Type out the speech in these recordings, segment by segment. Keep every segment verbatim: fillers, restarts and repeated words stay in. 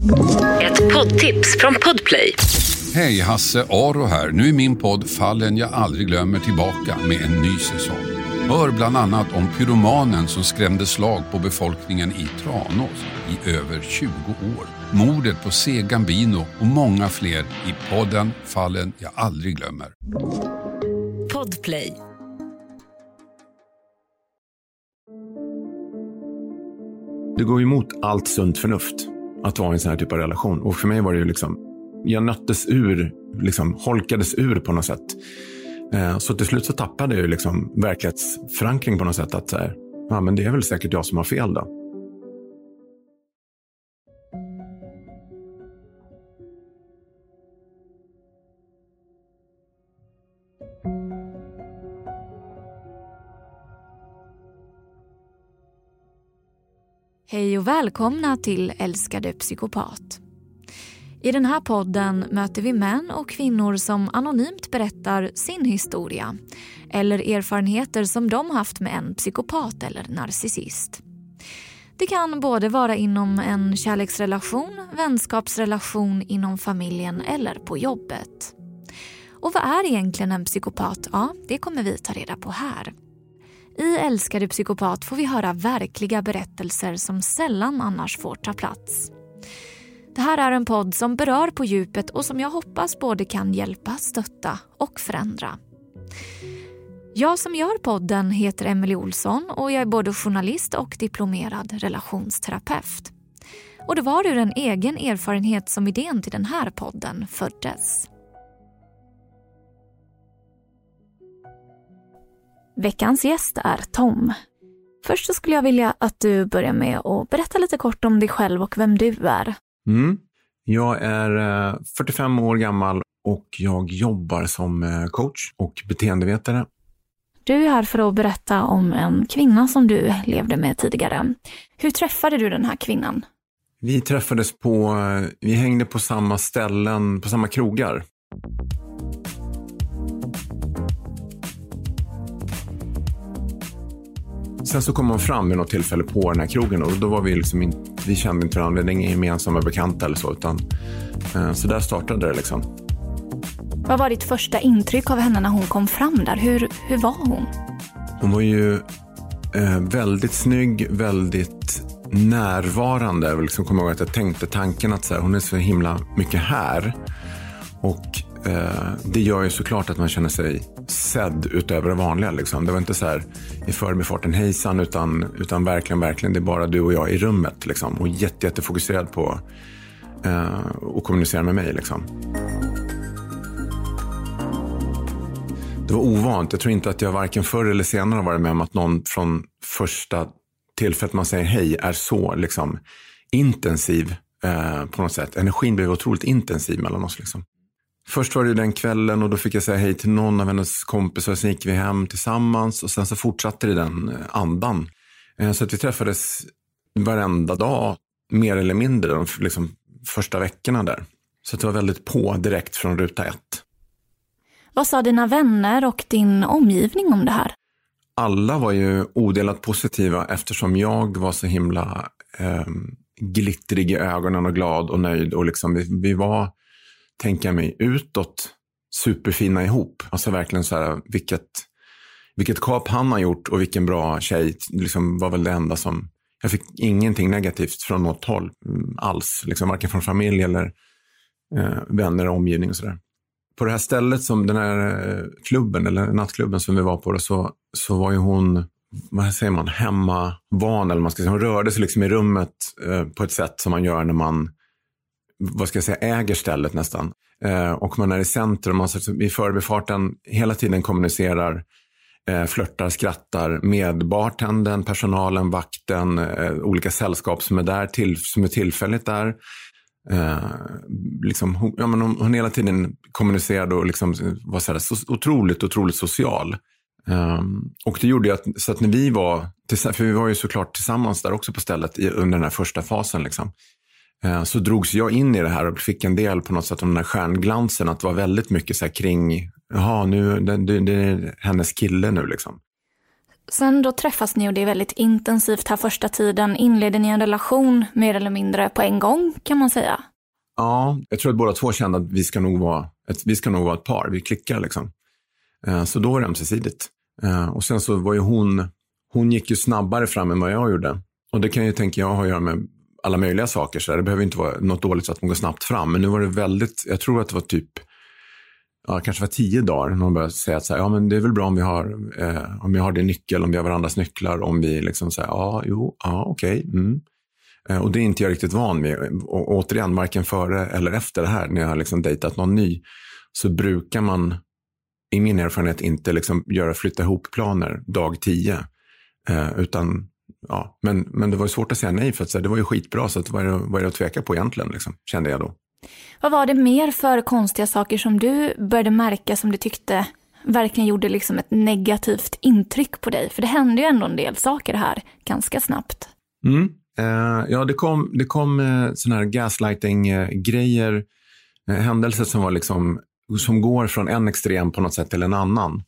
Ett poddtips från Podplay. Hej, Hasse Aro här. Nu är min podd Fallen jag aldrig glömmer tillbaka med en ny säsong. Hör bland annat om pyromanen som skrämde slag på befolkningen i Tranås i över tjugo år. Mordet på C. Gambino och många fler i podden Fallen jag aldrig glömmer. Podplay. Det går emot allt sunt förnuft att vara i en sån här typ av relation. Och för mig var det ju liksom, jag nöttes ur, liksom holkades ur på något sätt. Eh, så till slut så tappade jag ju liksom verklighetsförankring på något sätt. Att så här, ja men det är väl säkert jag som har fel då. Hej och välkomna till Älskade psykopat. I den här podden möter vi män och kvinnor som anonymt berättar sin historia eller erfarenheter som de haft med en psykopat eller narcissist. Det kan både vara inom en kärleksrelation, vänskapsrelation, inom familjen eller på jobbet. Och vad är egentligen en psykopat? Ja, det kommer vi ta reda på här. I Älskade psykopat får vi höra verkliga berättelser som sällan annars får ta plats. Det här är en podd som berör på djupet och som jag hoppas både kan hjälpa, stötta och förändra. Jag som gör podden heter Emelie Olsson och jag är både journalist och diplomerad relationsterapeut. Och det var ur en egen erfarenhet som idén till den här podden föddes. Veckans gäst är Tom. Först så skulle jag vilja att du börjar med att berätta lite kort om dig själv och vem du är. Mm. Jag är fyrtiofem år gammal och jag jobbar som coach och beteendevetare. Du är här för att berätta om en kvinna som du levde med tidigare. Hur träffade du den här kvinnan? Vi träffades på, vi hängde på samma ställen, på samma krogar. Sen så kom man fram vid något tillfälle på den här krogen och då var vi liksom inte, vi kände inte varandra, det är inga gemensamma bekanta eller så, utan så där startade det liksom. Vad var ditt första intryck av henne när hon kom fram där? Hur, hur var hon? Hon var ju eh, väldigt snygg, väldigt närvarande. Jag liksom kommer ihåg att jag tänkte tanken att så här, hon är så himla mycket här. Och eh, det gör ju såklart att man känner sig sedd utöver det vanliga. Liksom. Det var inte så här i förbifarten hejsan, utan, utan verkligen, verkligen det är bara du och jag i rummet. Liksom, och jätte, jättefokuserad på eh, att kommunicera med mig. Liksom. Det var ovant. Jag tror inte att jag varken förr eller senare har varit med om att någon från första tillfället man säger hej är så liksom, intensiv eh, på något sätt. Energin blev otroligt intensiv mellan oss. Liksom. Först var det den kvällen och då fick jag säga hej till någon av hennes kompisar. Sen gick vi hem tillsammans och sen så fortsatte det den andan. Eh, så att vi träffades varenda dag, mer eller mindre, de liksom, första veckorna där. Så att det var väldigt på direkt från ruta ett. Vad sa dina vänner och din omgivning om det här? Alla var ju odelat positiva eftersom jag var så himla eh, glittrig i ögonen och glad och nöjd. Och liksom vi, vi var, tänker jag mig, utåt superfina ihop. Alltså verkligen så här, vilket, vilket kap han har gjort och vilken bra tjej liksom var väl det enda som... Jag fick ingenting negativt från något håll alls. Liksom, varken från familj eller eh, vänner och omgivning och sådär. På det här stället som den här klubben eller nattklubben som vi var på då, så, så var ju hon, vad säger man, hemmavan eller man ska säga. Hon rörde sig liksom i rummet eh, på ett sätt som man gör när man, vad ska jag säga, äger stället nästan. Eh, och man är i centrum, man så, i förbifarten hela tiden kommunicerar, eh, flörtar, skrattar med bartendern, personalen, vakten, eh, olika sällskap som är där, till, som är tillfälligt där. Eh, liksom, hon, ja, men hon, hon hela tiden kommunicerade och liksom var så här, så otroligt, otroligt social. Eh, och det gjorde ju att, så att när vi var, för vi var ju såklart tillsammans där också på stället i, under den här första fasen liksom, eh, så drogs jag in i det här och fick en del på något sätt av den här stjärnglansen, att det var väldigt mycket så här kring, jaha, nu, det, det, det är hennes kille nu liksom. Sen då träffas ni och det är väldigt intensivt här första tiden. Inleder ni en relation mer eller mindre på en gång, kan man säga? Ja, jag tror att båda två kände att vi ska nog vara ett, vi ska nog vara ett par. Vi klickar liksom. Så då var det ömsesidigt. Och sen så var ju hon, hon gick ju snabbare fram än vad jag gjorde. Och det kan ju tänka jag ha att göra med alla möjliga saker. Så det behöver inte vara något dåligt så att hon går snabbt fram. Men nu var det väldigt, jag tror att det var typ, ja, kanske var tio dagar. När hon började säga att så här, ja men det är väl bra om vi har, eh, om jag har din nyckel, om vi har varandras nycklar. Om vi liksom säger, ja, jo, ja, okej. Okay, mm. eh, och det är inte jag riktigt van med. Och återigen, varken före eller efter det här, när jag har liksom dejtat någon ny, så brukar man i min erfarenhet inte liksom göra flytta ihop planer dag tio. Eh, utan, ja, men, men det var ju svårt att säga nej för att så här, det var ju skitbra, så att vad är det, vad är det att tveka på egentligen, liksom, kände jag då. Vad var det mer för konstiga saker som du började märka som du tyckte verkligen gjorde liksom ett negativt intryck på dig? För det hände ju ändå en del saker här ganska snabbt. Mm. Eh, ja, det kom, det kom eh, såna här gaslighting-grejer, eh, händelser som var liksom, som går från en extrem på något sätt till en annan.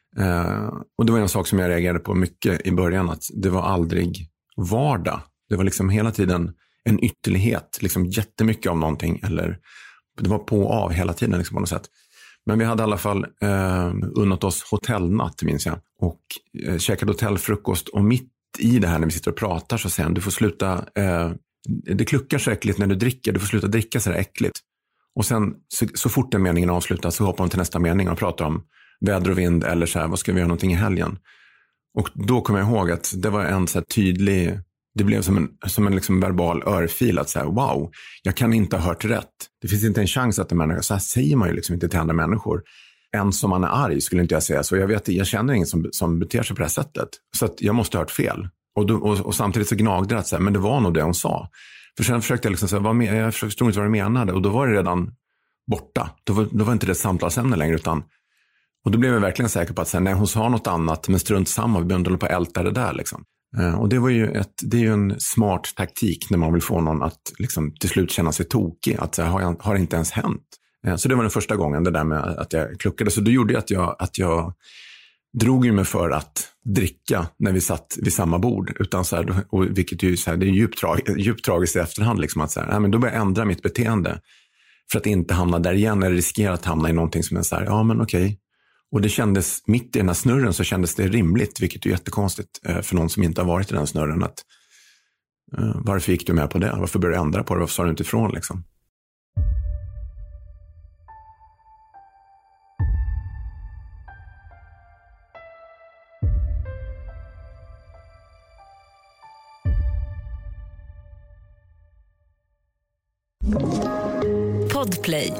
Eh, och det var en sak som jag reagerade på mycket i början, att det var aldrig vardag. Det var liksom hela tiden en ytterlighet, liksom jättemycket om någonting, eller det var på och av hela tiden liksom på något sätt. Men vi hade i alla fall eh, unnat oss hotellnatt, minns jag, och eh, käkade hotellfrukost, och mitt i det här när vi sitter och pratar så säger han, du får sluta, eh, det kluckar så äckligt när du dricker, du får sluta dricka så här äckligt. Och sen så, så fort den meningen avslutas så hoppar hon till nästa mening och pratar om väder och vind, eller så här, vad ska vi göra någonting i helgen? Och då kommer jag ihåg att det var en så här tydlig, det blev som en, som en liksom verbal örfil, att säga, wow, jag kan inte ha hört rätt. Det finns inte en chans att en människa, så här säger man ju liksom inte till andra människor. Än som man är arg skulle inte jag säga så. Jag vet, jag känner ingen som, som beter sig på det här sättet. Så att jag måste ha hört fel. Och, då, och, och samtidigt så gnagde det att säga, men det var nog det hon sa. För sen försökte jag liksom säga, vad med, jag förstod inte vad du menade. Och då var det redan borta. Då var, då var inte det ett samtalsämne längre, utan, och då blev jag verkligen säker på att säga, nej, hon sa något annat, men strunt samma, vi började på att älta det där liksom. Och det var ju ett, det är ju en smart taktik när man vill få någon att liksom till slut känna sig tokig, att så här, har, jag, har inte ens hänt. Så det var den första gången, det där med att jag kluckade. Så det gjorde att jag, att jag drog ju mig för att dricka när vi satt vid samma bord, utan så här, och vilket ju så här, det är djupt, trag, djupt tragiskt i efterhand liksom, att så här, nej, men då började jag ändra mitt beteende för att inte hamna där igen, eller riskera att hamna i någonting som är så här, ja men okej. Och det kändes, mitt i den här snurren så kändes det rimligt, vilket är jättekonstigt för någon som inte har varit i den snurren, att uh, varför gick du med på det? Varför började du ändra på det? Varför sa du inte ifrån liksom? Podplay.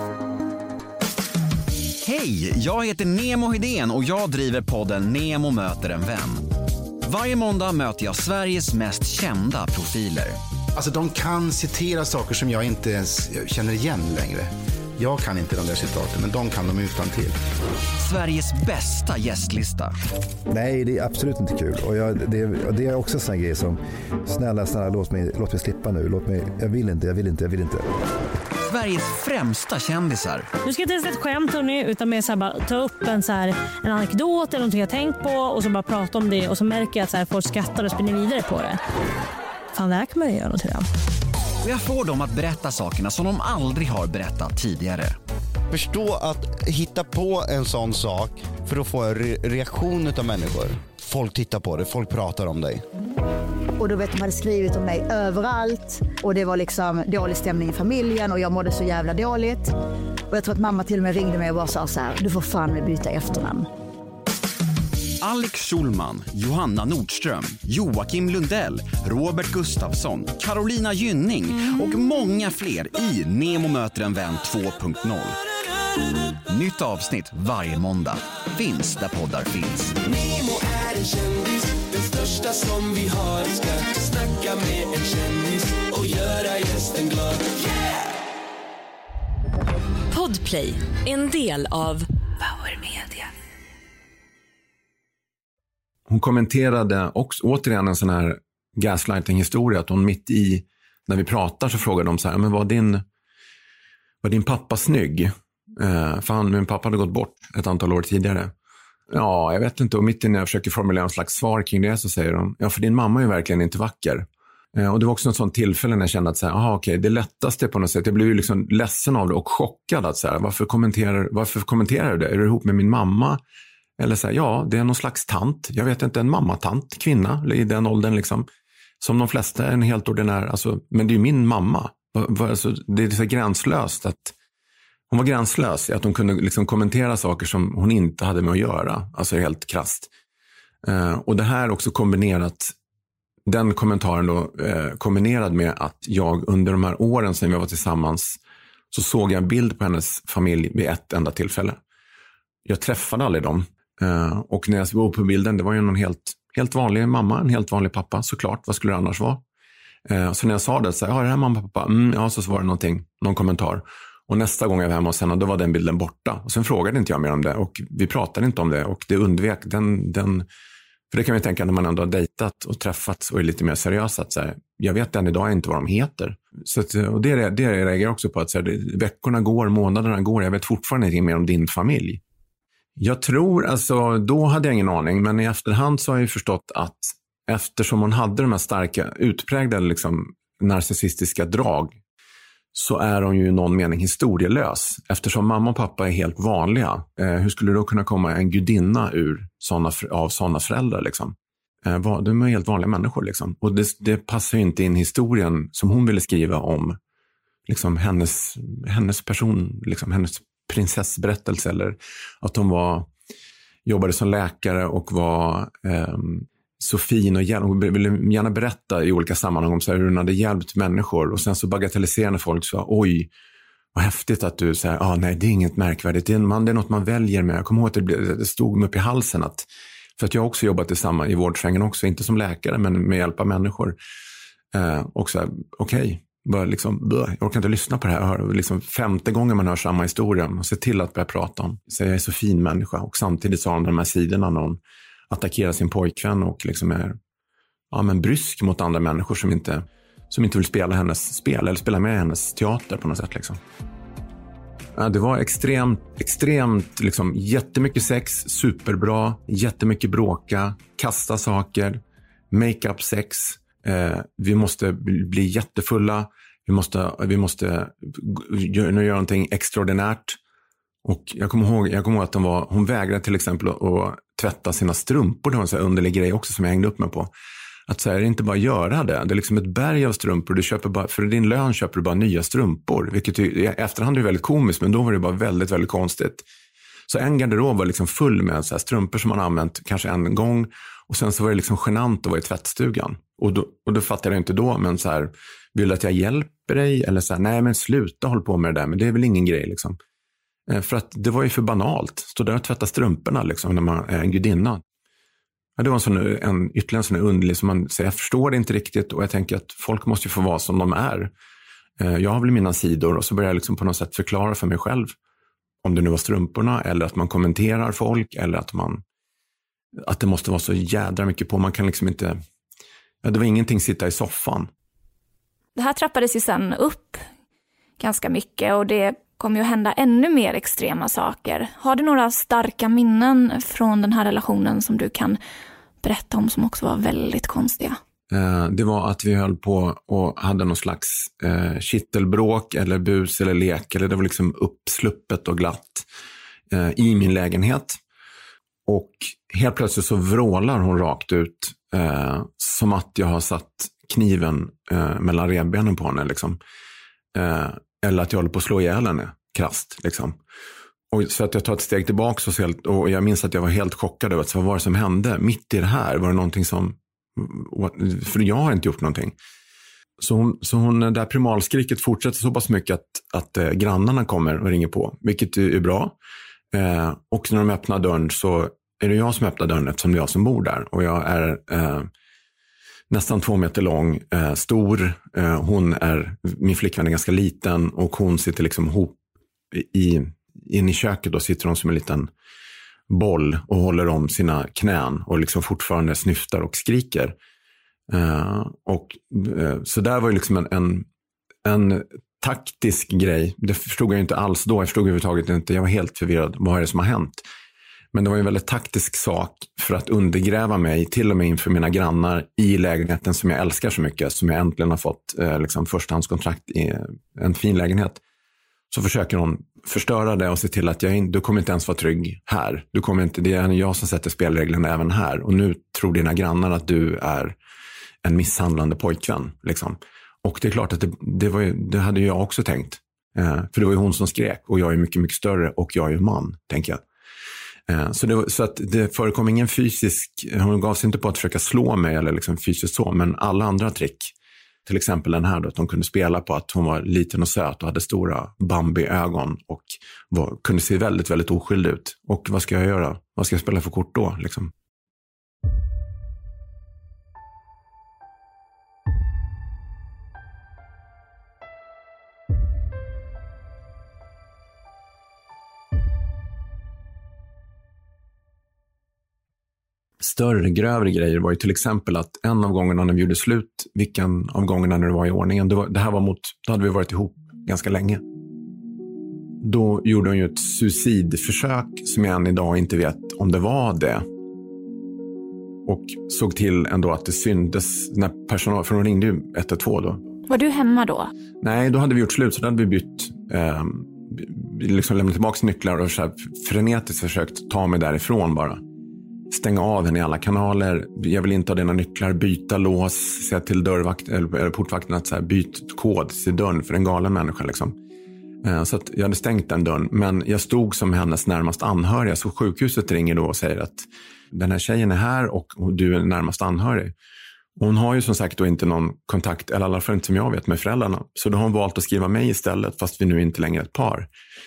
Hej, jag heter Nemo Hedén och jag driver podden Nemo möter en vän. Varje måndag möter jag Sveriges mest kända profiler. Alltså de kan citera saker som jag inte ens känner igen längre. Jag kan inte de där citaten, men de kan dem utan till. Sveriges bästa gästlista. Nej, det är absolut inte kul. Och jag, det, det är också en sån grej som, snälla, snälla, låt mig, låt mig slippa nu. Låt mig, jag vill inte, jag vill inte, jag vill inte. Sveriges främsta kändisar. Nu ska jag inte ens ett skämt, hörni, utan mer så här, bara ta upp en, så här, en anekdot eller någonting jag tänkt på och så bara prata om det, och så märker jag att så här, folk skrattar och spinner vidare på det. Fan, det här kan man ju göra något till. Och jag får dem att berätta sakerna som de aldrig har berättat tidigare. Förstå att hitta på en sån sak för att få en re- reaktion av människor. Folk tittar på det, folk pratar om dig. Och då vet de hade skrivit om mig överallt. Och det var liksom dålig stämning i familjen och jag mådde så jävla dåligt. Och jag tror att mamma till och med ringde mig och bara sa så här, du får fan med byta efternamn. Alex Schulman, Johanna Nordström, Joakim Lundell, Robert Gustafsson, Carolina Gynning och många fler i Nemo möter en vän två punkt noll. Nytt avsnitt varje måndag. Finns där poddar finns. Nemo är en kändis, den största som vi har. Ska snacka med en kändis och göra gästen glad. Yeah! Podplay, en del av Power Media. Hon kommenterade också, återigen en sån här gaslighting-historia, att hon mitt i, när vi pratar så frågade de så här, men var din, var din pappa snygg? Eh, för han, min pappa hade gått bort ett antal år tidigare. Ja, jag vet inte. Och mitt innan jag försöker formulera en slags svar kring det så säger de, ja för din mamma är verkligen inte vacker. Och det var också något sånt tillfälle när jag kände att så här, aha, okej, det lättaste på något sätt. Jag blev ju liksom ledsen av det och chockad att så här, varför kommenterar, varför kommenterar du det? Är du ihop med min mamma? Eller så här, ja, det är någon slags tant. Jag vet inte, en mammatant, kvinna i den åldern liksom. Som de flesta är en helt ordinär, alltså, men det är ju min mamma. Alltså, det är så gränslöst att hon var gränslös i att hon kunde liksom kommentera saker som hon inte hade med att göra. Alltså helt krasst. Uh, och det här också kombinerat, den kommentaren då uh, kombinerad med att jag under de här åren sedan vi var tillsammans så såg jag en bild på hennes familj vid ett enda tillfälle. Jag träffade aldrig dem. Uh, och när jag såg på bilden, det var ju någon helt, helt vanlig mamma, en helt vanlig pappa såklart. Vad skulle det annars vara? Uh, så när jag sa det så ja, det här mamma pappa, mm, ja, så var det någonting, någon kommentar. Och nästa gång jag var hemma hos henne, då var den bilden borta. Och sen frågade inte jag mer om det. Och vi pratade inte om det. Och det undvek den... den för det kan vi tänka när man ändå har dejtat och träffats och är lite mer seriös. Att så här, jag vet än idag inte vad de heter. Så att, och det är det jag reagerar också på. Att så här, det, veckorna går, månaderna går. Jag vet fortfarande inte mer om din familj. Jag tror, alltså då hade jag ingen aning. Men i efterhand så har jag förstått att eftersom hon hade de här starka, utpräglade liksom, narcissistiska drag, så är de ju i någon mening historielös. Eftersom mamma och pappa är helt vanliga. Eh, hur skulle det då kunna komma en gudinna ur såna, av sådana föräldrar? Liksom? Eh, de är helt vanliga människor. Liksom. Och det, det passar ju inte in historien som hon ville skriva om liksom, hennes, hennes person, liksom, hennes prinsessberättelse. Eller att hon var, jobbade som läkare och var... Eh, så fin och hon ville gärna berätta i olika sammanhang om så här, hur hon hade hjälpt människor och sen så bagatelliserande folk så oj, vad häftigt att du säger, ah, nej det är inget märkvärdigt, det är, man, det är något man väljer med. Jag kommer ihåg att det, det stod mig upp i halsen att, för att jag också jobbat tillsammans i vårdsvängen också, inte som läkare men med hjälp av människor. Eh, och så här, okej, okay, liksom, jag orkar inte lyssna på det här. Jag hör, liksom, femte gången man hör samma historia och se till att börja prata om, så jag är så fin människa och samtidigt så har hon de här sidorna när hon attackerar sin pojkvän och liksom är ja, men brysk mot andra människor som inte, som inte vill spela hennes spel eller spela med hennes teater på något sätt. Liksom. Ja, det var extremt, extremt liksom, jättemycket sex, superbra, jättemycket bråka, kasta saker, make-up sex. Eh, vi måste bli, bli jättefulla, vi måste, vi måste göra, göra någonting extraordinärt. Och jag kommer ihåg, jag kommer ihåg att hon, var, hon vägrade till exempel att, att tvätta sina strumpor. Det var en sån här underlig grej också som jag hängde upp mig på. Att så här, det är inte bara göra det. Det är liksom ett berg av strumpor. Du köper bara, för din lön köper du bara nya strumpor. Vilket i efterhand är väldigt komiskt, men då var det bara väldigt, väldigt konstigt. Så en garderob var liksom full med så här strumpor som man använt kanske en gång. Och sen så var det liksom genant att vara i tvättstugan. Och då, och då fattade jag inte då, men så här, vill du att jag hjälper dig? Eller så här, nej men sluta hålla på med det där, men det är väl ingen grej liksom. För att det var ju för banalt. Stå där och tvätta strumporna liksom, när man är en gudinna. Ja, det var en sån, en, ytterligare en sån underlig som man säger, jag förstår det inte riktigt och jag tänker att folk måste ju få vara som de är. Jag har väl mina sidor och så börjar jag liksom på något sätt förklara för mig själv. Om det nu var strumporna eller att man kommenterar folk eller att man att det måste vara så jädra mycket på. Man kan liksom inte, ja, det var ingenting sitta i soffan. Det här trappades ju sen upp ganska mycket och det kommer ju att hända ännu mer extrema saker. Har du några starka minnen från den här relationen som du kan berätta om som också var väldigt konstiga? Eh, det var att vi höll på och hade någon slags eh, kittelbråk eller bus eller lek. Eller det var liksom uppsluppet och glatt eh, i min lägenhet. Och helt plötsligt så vrålar hon rakt ut eh, som att jag har satt kniven eh, mellan revbenen på henne liksom. Eh, Eller att jag håller på att slå ihjäl henne, krasst liksom. Och så att jag tar ett steg tillbaka och, helt, och jag minns att jag var helt chockad över att vad var det som hände? Mitt i det här var det någonting som, för jag har inte gjort någonting. Så hon, så hon det här primalskriket fortsätter så pass mycket att, att eh, grannarna kommer och ringer på, vilket är bra. Eh, och när de öppnar dörren så är det jag som öppnar dörren eftersom det är jag som bor där. Och jag är... Eh, nästan två meter lång, eh, stor. Eh, hon är, min flickvän är ganska liten och hon sitter liksom ihop i, in i köket. Då sitter hon som en liten boll och håller om sina knän och liksom fortfarande snyftar och skriker. Eh, och, eh, så där var ju liksom en, en, en taktisk grej. Det förstod jag inte alls då. Jag förstod överhuvudtaget inte. Jag var helt förvirrad. Vad är det som har hänt? Men det var en väldigt taktisk sak för att undergräva mig, till och med inför mina grannar, i lägenheten som jag älskar så mycket, som jag äntligen har fått eh, liksom förstahandskontrakt i en fin lägenhet. Så försöker hon förstöra det och se till att jag in, du kommer inte ens vara trygg här. Du kommer inte, det är jag som sätter spelreglerna även här. Och nu tror dina grannar att du är en misshandlande pojkvän. Liksom. Och det är klart att det, det, var ju, det hade jag också tänkt. Eh, för det var ju hon som skrek och jag är mycket, mycket större och jag är ju man, tänker jag. Eh, så det, så att det förekom ingen fysisk, hon gav sig inte på att försöka slå mig eller liksom fysiskt så, men alla andra trick. Till exempel den här då, att hon kunde spela på att hon var liten och söt och hade stora Bambi-ögon och var, kunde se väldigt, väldigt oskyldig ut. Och vad ska jag göra? Vad ska jag spela för kort då? Liksom? Större, grövre grejer var ju till exempel att en av gångerna när vi gjorde slut, vilken av gångerna när det var i ordningen, det, var, det här var mot, då hade vi varit ihop ganska länge. Då gjorde hon ju ett suicidförsök som jag än idag inte vet om det var det. Och såg till ändå att det syntes när personal, för hon ringde ju ett ett två då. Var du hemma då? Nej, då hade vi gjort slut, så då hade vi bytt, eh, liksom lämnat tillbaka nycklar och så här frenetiskt försökt ta mig därifrån bara. Stänga av henne i alla kanaler. Jag vill inte ha dina nycklar. Byta lås. Säga till dörrvakt, eller portvakten att så här, byt kod till dörren för en galen människa. Liksom. Så att jag hade stängt den dörren. Men jag stod som hennes närmast anhöriga. Så sjukhuset ringer då och säger att den här tjejen är här och du är närmast anhörig. Och hon har ju som sagt då inte någon kontakt, eller i alla fall inte som jag vet, med föräldrarna. Så då har hon valt att skriva mig istället, fast vi nu inte längre är ett par.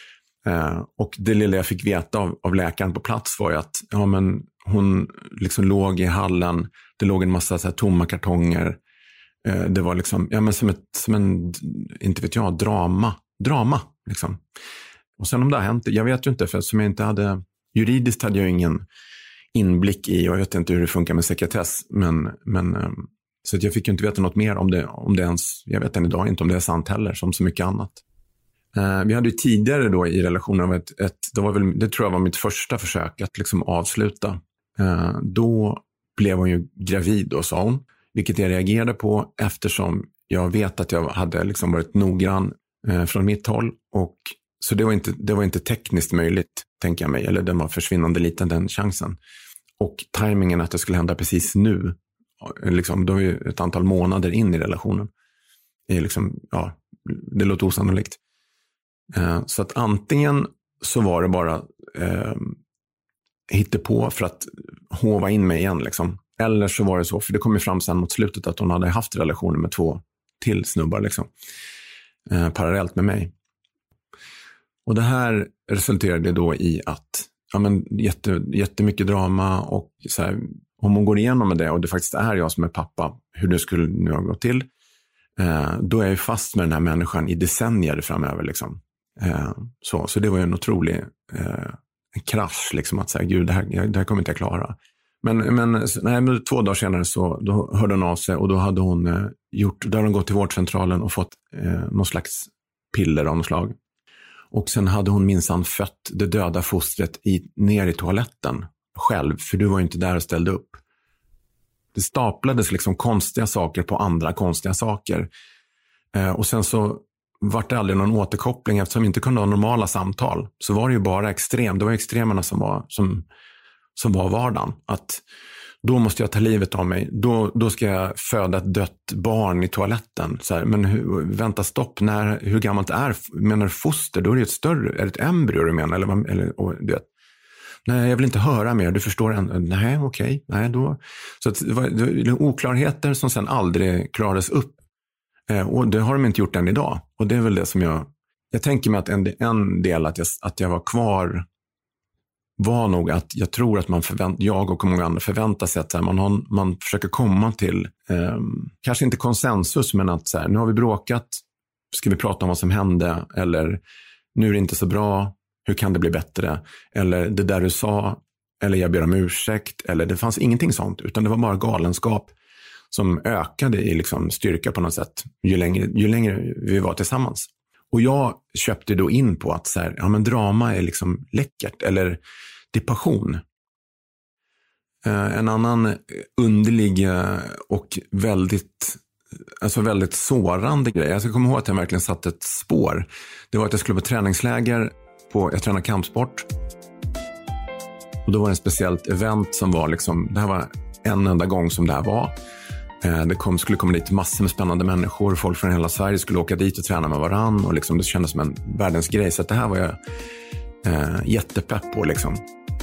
Och det lilla jag fick veta av, av läkaren på plats var ju att ja, men hon liksom låg i hallen, det låg en massa så här tomma kartonger. Eh, det var liksom, ja men som ett, som en, inte vet jag, drama. Drama, liksom. Och sen om det har hänt, jag vet ju inte, för som jag inte hade, juridiskt hade jag ingen inblick i, och jag vet inte hur det funkar med sekretess, men, men eh, så att jag fick ju inte veta något mer om det, om det ens, jag vet än idag inte om det är sant heller, som så mycket annat. Eh, vi hade ju tidigare då i relationen, ett, ett, det, var väl, det tror jag var mitt första försök att liksom avsluta. Uh, då blev hon ju gravid då, sa hon. Vilket jag reagerade på eftersom jag vet att jag hade liksom varit noggrann uh, från mitt håll. Och, så det var, inte, det var inte tekniskt möjligt, tänker jag mig. Eller den var försvinnande liten, den chansen. Och tajmingen att det skulle hända precis nu. Liksom, då är ju ett antal månader in i relationen. Är liksom, ja, det låter osannolikt. Uh, så att antingen så var det bara... Uh, hittade på för att hova in mig igen liksom. Eller så var det så, för det kom ju fram sen mot slutet att hon hade haft relationer med två till snubbar liksom. Eh, parallellt med mig. Och det här resulterade då i att ja men jätte, jättemycket drama och så här, om hon går igenom med det och det faktiskt är jag som är pappa, hur det skulle nu ha gått till, eh, då är jag ju fast med den här människan i decennier framöver liksom. Eh, så, så det var ju en otrolig eh, en krasch liksom, att säga, gud det här, det här kommer inte jag klara. Men, men, nej, men två dagar senare så då hörde hon av sig och då hade hon eh, gjort, då hade hon gått till vårdcentralen och fått eh, någon slags piller av något slag. Och sen hade hon minsann fött det döda fostret i, ner i toaletten själv, för du var ju inte där och ställde upp. Det staplades liksom konstiga saker på andra konstiga saker. Eh, och sen så var det aldrig någon återkoppling, eftersom vi inte kunde ha normala samtal. Så var det ju bara extrem. Det var extremerna som var, som, som var vardagen. Att då måste jag ta livet av mig. Då, då ska jag föda ett dött barn i toaletten. Så här, men hur, vänta, stopp. När, hur gammalt är, menar foster? Då är det ett större, är det ett embryo du menar? Eller, eller, och, du vet. Nej, jag vill inte höra mer. Du förstår en, nej, okej. Okay, nej, då. Så att det var, det var oklarheter som sen aldrig klarades upp. Eh, och det har de inte gjort än idag. Och det är väl det som jag... Jag tänker mig att en, en del att jag, att jag var kvar var nog att jag tror att man förvänt, jag och många andra förväntar sig att så här, man, har, man försöker komma till, eh, kanske inte konsensus, men att så här, nu har vi bråkat, ska vi prata om vad som hände, eller nu är det inte så bra, hur kan det bli bättre, eller det där du sa, eller jag ber om ursäkt, eller det fanns ingenting sånt, utan det var bara galenskap som ökade i liksom styrka på något sätt ju längre, ju längre vi var tillsammans. Och jag köpte då in på att så här, ja, men drama är liksom läckert, eller riktig passion. En annan underlig och väldigt, alltså väldigt sårande grej. Jag ska komma ihåg att jag verkligen satt ett spår. Det var att jag skulle på träningsläger. På, jag tränade kampsport. Och då var det ett speciellt event som var liksom, det här var en enda gång som det här var. Det kom, skulle komma dit massor med spännande människor. Folk från hela Sverige skulle åka dit och träna med varann. Och liksom, det kändes som en världens grej. Så att det här var jag eh, jättepepp på liksom.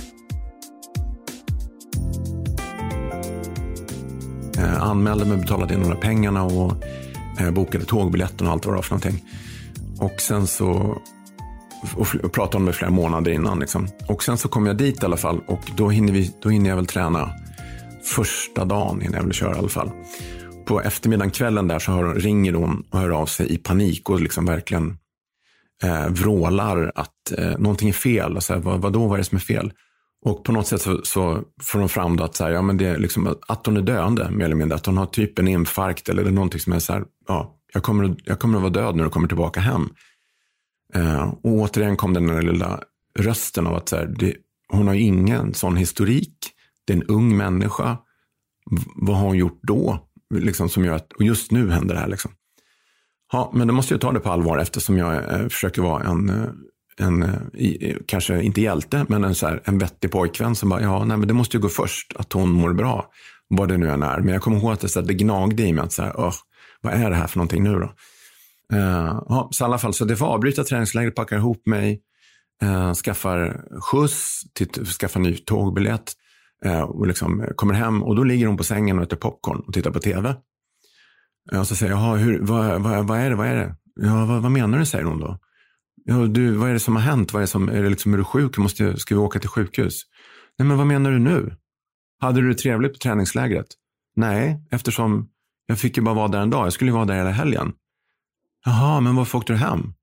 Eh, anmälde mig, betalade in några pengarna och eh, bokade tågbiljetten och allt vad det var för någonting. Och sen så och, och pratade om det flera månader innan liksom. Och sen så kom jag dit i alla fall och då hinner, vi, då hinner jag väl träna första dagen innan jag vill köra i alla fall. På eftermiddagen, kvällen där så hör, ringer hon och hör av sig i panik och liksom verkligen eh, vrålar att eh, någonting är fel. Och så här, vad, vad då, vad är det som är fel? Och på något sätt så, så får de fram då att, så här, ja, men det är liksom, att hon är döende mer eller mindre. Att hon har typ en infarkt eller någonting som är så här, ja, jag kommer, jag kommer att vara död när du kommer tillbaka hem. Eh, och återigen kom den där lilla rösten av att så här, det, hon har ingen sån historik. Det är en ung människa. V- vad har hon gjort då? Liksom, som gör att, och just nu händer det här liksom. Ja, men då måste jag ta det på allvar eftersom jag eh, försöker vara en, en i, kanske inte hjälte, men en, så här, en vettig pojkvän som bara, ja, nej, men det måste ju gå först att hon mår bra, vad det nu än är. Men jag kommer ihåg att det, så här, det gnagde i mig att så här, åh, vad är det här för någonting nu då? Uh, ja, så i alla fall, så det får avbryta träningsläget, packar ihop mig, uh, skaffar skjuts, till, skaffar ny tågbiljett. Och liksom kommer hem och då ligger hon på sängen och äter popcorn och tittar på tv. Och så säger jag, jaha, hur, vad, vad, vad är det, vad är det? Ja, vad, vad menar du, säger hon då. Ja, du, vad är det som har hänt? Vad är det som, är det liksom, är du sjuk? Måste, ska vi åka till sjukhus? Nej, men vad menar du nu? Hade du det trevligt på träningslägret? Nej, eftersom jag fick ju bara vara där en dag. Jag skulle ju vara där hela helgen. Jaha, men varför åkte du hem?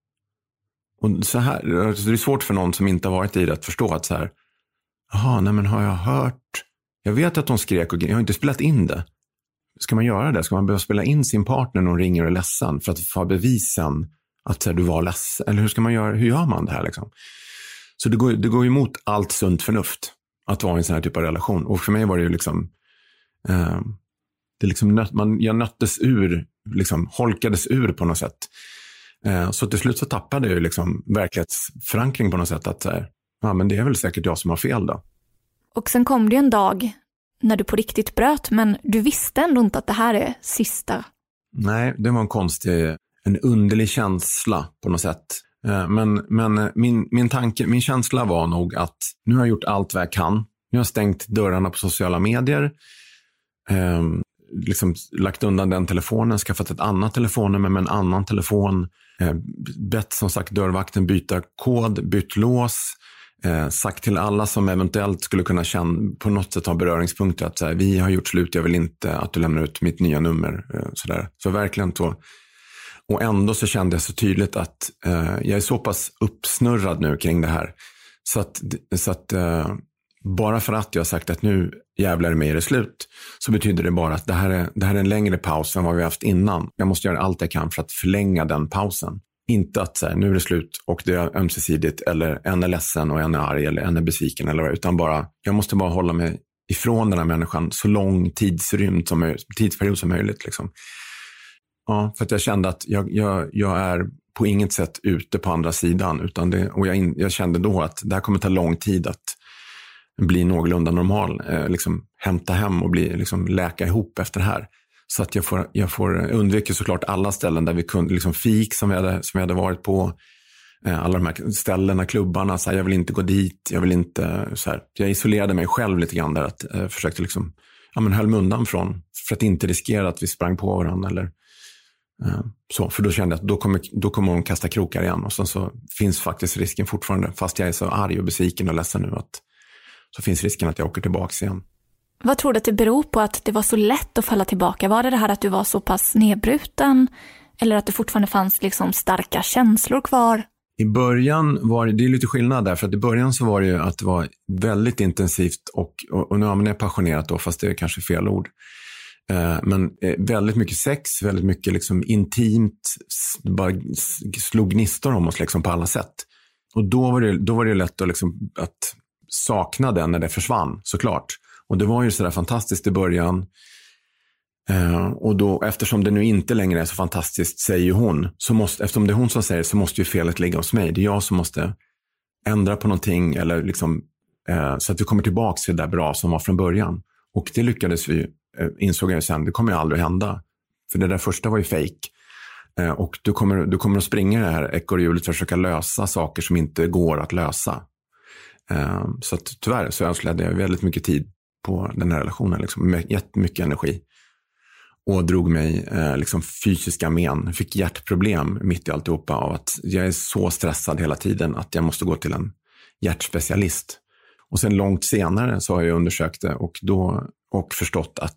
Och så här, det är svårt för någon som inte har varit i det att förstå att så här, jaha, nej men har jag hört? Jag vet att de skrek och jag har inte spelat in det. Ska man göra det? Ska man behöva spela in sin partner när hon ringer och är ledsen för att få bevisen att här, du var ledsen? Eller hur ska man göra? Hur gör man det här liksom? Så det går, det går emot allt sunt förnuft att vara i en sån här typ av relation. Och för mig var det ju liksom, eh, det liksom nöt, man, jag nöttes ur, liksom holkades ur på något sätt. Eh, så till slut så tappade jag ju liksom verklighetsförankring på något sätt att så här, ja, men det är väl säkert jag som har fel då. Och sen kom det en dag när du på riktigt bröt, men du visste ändå inte att det här är sista. Nej, det var en konstig, en underlig känsla på något sätt. Men, men min, min tanke, min känsla var nog att nu har jag gjort allt vad jag kan. Nu har jag stängt dörrarna på sociala medier. Eh, liksom lagt undan den telefonen, skaffat ett annat telefonnummer med en annan telefon. Eh, bett som sagt dörrvakten byta kod, bytt lås. Eh, sagt till alla som eventuellt skulle kunna känna, på något sätt ha beröringspunkter att så här, vi har gjort slut, jag vill inte att du lämnar ut mitt nya nummer. Eh, sådär. Så verkligen så. Och ändå så kände jag så tydligt att eh, jag är så pass uppsnurrad nu kring det här. Så att, så att eh, bara för att jag har sagt att nu jävlar mig är det slut, så betyder det bara att det här, är, det här är en längre paus än vad vi har haft innan. Jag måste göra allt jag kan för att förlänga den pausen. Inte att så här, nu är det slut och det är ömsesidigt, eller en är ledsen och en är arg eller en är besviken, eller vad, utan bara, jag måste bara hålla mig ifrån den här människan så lång tidsrymd som, tidsperiod som möjligt. Liksom. Ja, för att jag kände att jag, jag, jag är på inget sätt ute på andra sidan, utan det, och jag, in, jag kände då att det här kommer ta lång tid att bli någorlunda normal, eh, liksom hämta hem och bli, liksom, läka ihop efter det här. Så att jag får, jag får undvika såklart alla ställen där vi kunde, liksom fik som vi hade, som vi hade varit på, eh, alla de här ställena, klubbarna, så här, jag vill inte gå dit, jag vill inte, så här, jag isolerade mig själv lite grann där, att eh, försökte liksom, ja men höll mig undan från, för att inte riskera att vi sprang på varandra eller eh, så, för då kände jag att då kommer, då kommer hon kasta krokar igen, och sen så finns faktiskt risken fortfarande, fast jag är så arg och besviken och ledsen nu, att så finns risken att jag åker tillbaka igen. Vad tror du att det beror på att det var så lätt att falla tillbaka? Var det det här att du var så pass nedbruten? Eller att det fortfarande fanns liksom starka känslor kvar? I början var det, det är lite skillnad där, för att i början så var det ju att det var väldigt intensivt och, och, och nu använder jag passionerat då, fast det är kanske fel ord. Eh, men eh, väldigt mycket sex, väldigt mycket liksom intimt, bara slog gnistor om oss liksom på alla sätt. Och då var det, då var det lätt att, liksom, att saknade när det försvann, såklart. Och det var ju sådär fantastiskt i början. Uh, och då, eftersom det nu inte längre är så fantastiskt, säger hon, så måste, eftersom det är hon som säger, så måste ju felet ligga hos mig. Det är jag som måste ändra på någonting, eller liksom, uh, så att vi kommer tillbaka till det där bra som var från början. Och det lyckades vi, uh, insåg jag sen, det kommer ju aldrig hända. För det där första var ju fake. Uh, och du kommer, du kommer att springa det här ekorrhjulet för att försöka lösa saker som inte går att lösa. Uh, så att tyvärr så önskade jag väldigt mycket tid på den här relationen, liksom, med jättemycket energi. Och drog mig eh, liksom fysiska men. Fick hjärtproblem mitt i alltihopa av att jag är så stressad hela tiden att jag måste gå till en hjärtspecialist. Och sen långt senare så har jag undersökt det och, då, och förstått att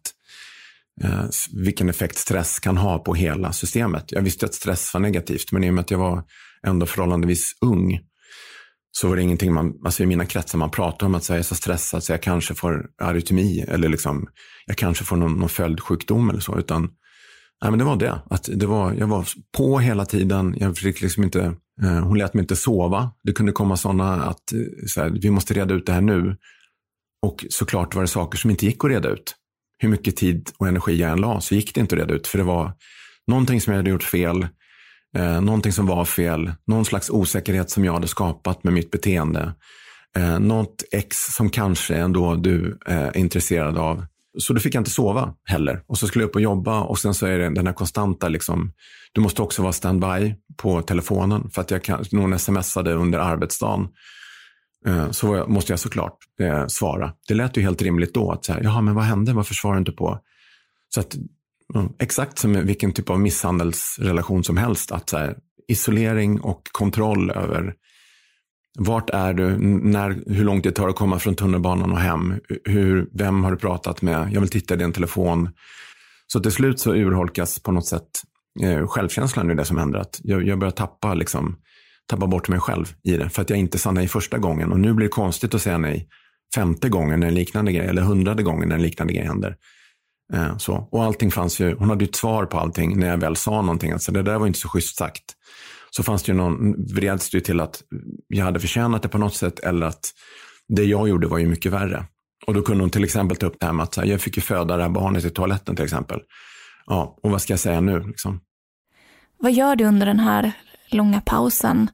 eh, vilken effekt stress kan ha på hela systemet. Jag visste att stress var negativt, men i och med att jag var ändå förhållandevis ung så var det ingenting man, alltså i mina kretsar man pratade om att säga jag är så stressad så jag kanske får arytmi eller liksom, jag kanske får någon, någon följdsjukdom eller så, utan nej, men det var det, att det var, jag var på hela tiden, jag fick liksom inte, eh, hon lät mig inte sova, det kunde komma sådana att så här, vi måste reda ut det här nu, och såklart var det saker som inte gick att reda ut. Hur mycket tid och energi jag än la så gick det inte att reda ut, för det var någonting som jag hade gjort fel. Eh, någonting som var fel, någon slags osäkerhet som jag hade skapat med mitt beteende, eh, något ex som kanske ändå du eh, är intresserad av. Så då fick jag inte sova heller, och så skulle jag upp och jobba, och sen så är det den här konstanta liksom, du måste också vara standby på telefonen för att jag kan, någon smsade under arbetsdagen, eh, så jag, måste jag såklart eh, svara. Det lät ju helt rimligt då att så här, jaha, men vad hände, varför svarar du inte på? Så att exakt som vilken typ av misshandelsrelation som helst, att så här, isolering och kontroll över vart är du, när, hur långt det tar att komma från tunnelbanan och hem, hur, vem har du pratat med, jag vill titta i din telefon. Så till slut så urholkas på något sätt eh, självkänslan i det som händer, att jag, jag börjar tappa, liksom, tappa bort mig själv i det, för att jag inte sa nej första gången, och nu blir det konstigt att säga nej femte gången när en liknande grej, eller hundrade gången när en liknande grej händer. Så. Och allting fanns ju, hon hade ju ett svar på allting när jag väl sa någonting, alltså det där var inte så schysst sagt. Så fanns det ju någon, vreds det ju till att jag hade förtjänat det på något sätt, eller att det jag gjorde var ju mycket värre. Och då kunde hon till exempel ta upp det här med att jag fick ju föda det här barnet i toaletten till exempel. Ja, och vad ska jag säga nu liksom? Vad gör du under den här långa pausen?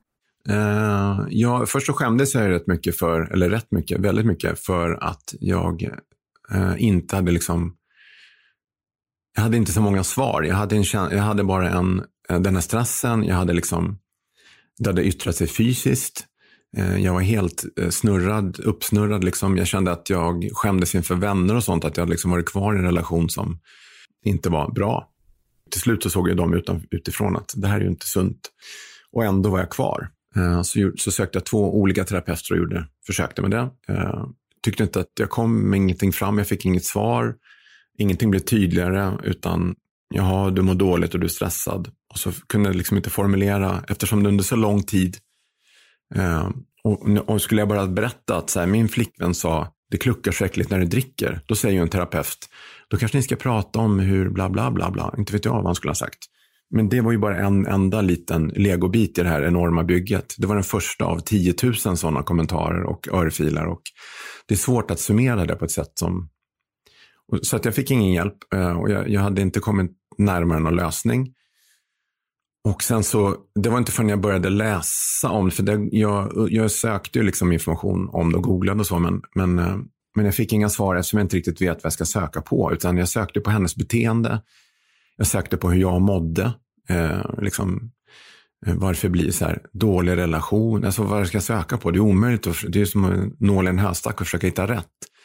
Uh, ja, först så skämdes jag rätt mycket för, eller rätt mycket, väldigt mycket för att jag uh, inte hade liksom, jag hade inte så många svar. Jag hade, en, jag hade bara en, den här stressen. Jag hade liksom, det hade yttrat sig fysiskt. Jag var helt snurrad, uppsnurrad. Liksom. Jag kände att jag skämdes inför vänner och sånt. Att jag liksom varit kvar i en relation som inte var bra. Till slut så såg jag dem utan, utifrån att det här är ju inte sunt. Och ändå var jag kvar. Så, så sökte jag två olika terapeuter och gjorde, försökte med det. Tyckte inte att jag kom med ingenting fram. Jag fick inget svar. Ingenting blev tydligare, utan jaha, du mår dåligt och du är stressad. Och så kunde jag liksom inte formulera, eftersom det under så lång tid. Eh, och, och skulle jag bara berätta att så här, min flickvän sa, det kluckar så äckligt när du dricker. Då säger ju en terapeut, då kanske ni ska prata om hur bla bla bla bla. Inte vet jag vad han skulle ha sagt. Men det var ju bara en enda liten legobit i det här enorma bygget. Det var den första av tiotusen sådana kommentarer och örfilar. Och det är svårt att summera det på ett sätt som... Så att jag fick ingen hjälp, och jag, jag hade inte kommit närmare någon lösning. Och sen så, det var inte förrän jag började läsa om det, för det, jag, jag sökte ju liksom information om det och googlade och så, men, men, men jag fick inga svar eftersom jag inte riktigt vet vad jag ska söka på, utan jag sökte på hennes beteende, jag sökte på hur jag mådde, eh, liksom, varför blir det så här dålig relation, alltså vad ska jag söka på, det är omöjligt, det är som en nål i en höstack och försöka hitta rätt.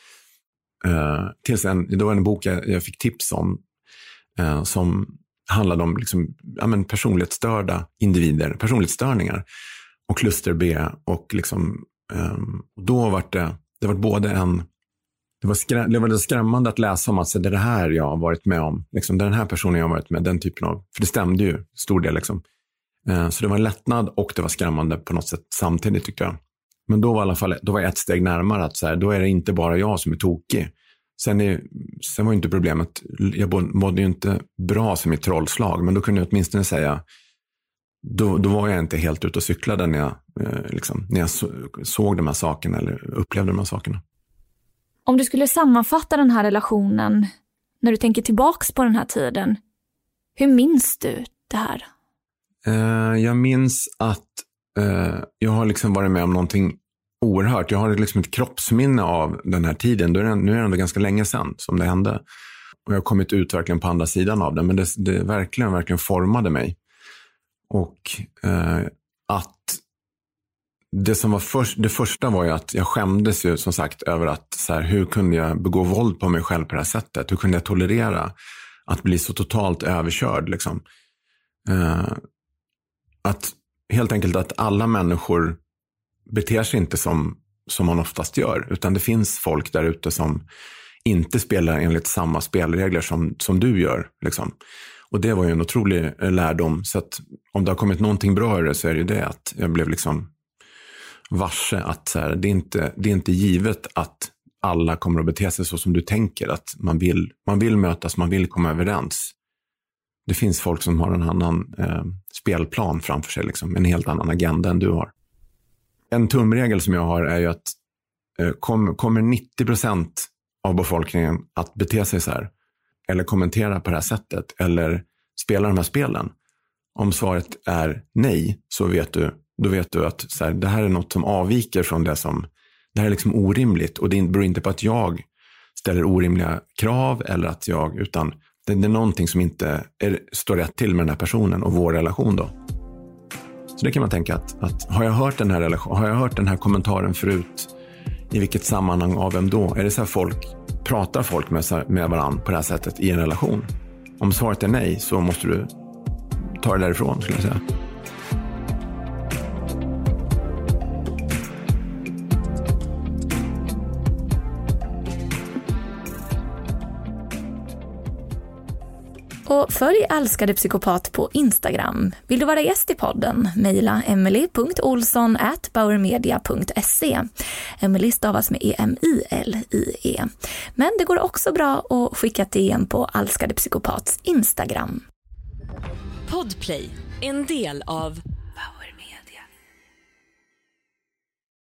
Uh, tills en, då var en bok jag, jag fick tips om uh, som handlade om liksom, ja, men personlighetsstörda individer, personlighetsstörningar och kluster B, och liksom, um, då var det, det var både en, det var, skrä, det var skrämmande att läsa om att så, det är det här jag har varit med om, liksom, den här personen jag har varit med, den typen av, för det stämde ju stor del liksom. Uh, så det var en lättnad och det var skrämmande på något sätt samtidigt, tyckte jag. Men då var i alla fall, då var jag ett steg närmare att så här, då är det inte bara jag som är tokig. Sen, är, sen var ju inte problemet, jag mådde ju inte bra som ett trollslag, men då kunde jag åtminstone säga, då, då var jag inte helt ute och cyklade när jag, eh, liksom, när jag så, såg de här sakerna eller upplevde de här sakerna. Om du skulle sammanfatta den här relationen när du tänker tillbaks på den här tiden, hur minns du det här? Eh, jag minns att eh, jag har liksom varit med om någonting oerhört. Jag har liksom ett kroppsminne av den här tiden. Nu är det, nu är det ändå ganska länge sedan som det hände. Och jag har kommit ut verkligen på andra sidan av det. Men det, det verkligen, verkligen formade mig. Och eh, att det som var först, det första var ju att jag skämdes ju som sagt över att så här, hur kunde jag begå våld på mig själv på det här sättet? Hur kunde jag tolerera att bli så totalt överkörd liksom? Eh, att helt enkelt att alla människor beter sig inte som, som man oftast gör. Utan det finns folk där ute som inte spelar enligt samma spelregler som, som du gör. Liksom. Och det var ju en otrolig lärdom. Så att om det har kommit någonting bra i det så är det ju det att jag blev liksom varse att så här, det, är inte, det är inte givet att alla kommer att bete sig så som du tänker. Att man vill, man vill mötas, man vill komma överens. Det finns folk som har en annan eh, spelplan framför sig. Liksom, en helt annan agenda än du har. En tumregel som jag har är ju att eh, kom, kommer nittio procent av befolkningen att bete sig så här eller kommentera på det här sättet eller spela de här spelen. Om svaret är nej så vet du, då vet du att så här, det här är något som avviker från det som, det här är liksom orimligt och det beror inte på att jag ställer orimliga krav eller att jag, utan det, det är någonting som inte är, står rätt till med den här personen och vår relation då. Så det kan man tänka att, att har jag hört den här relation, har jag hört den här kommentaren förut, i vilket sammanhang, av vem då? Är det så här folk, pratar folk med, med varandra på det här sättet i en relation? Om svaret är nej så måste du ta det därifrån, skulle jag säga. Och följ Älskade Psykopat på Instagram. Vill du vara gäst i podden? Mejla emily punkt olsson at bauermedia punkt se. Emily stavas med E M I L I E. Men det går också bra att skicka ett D M på Älskade Psykopats Instagram. Podplay, en del av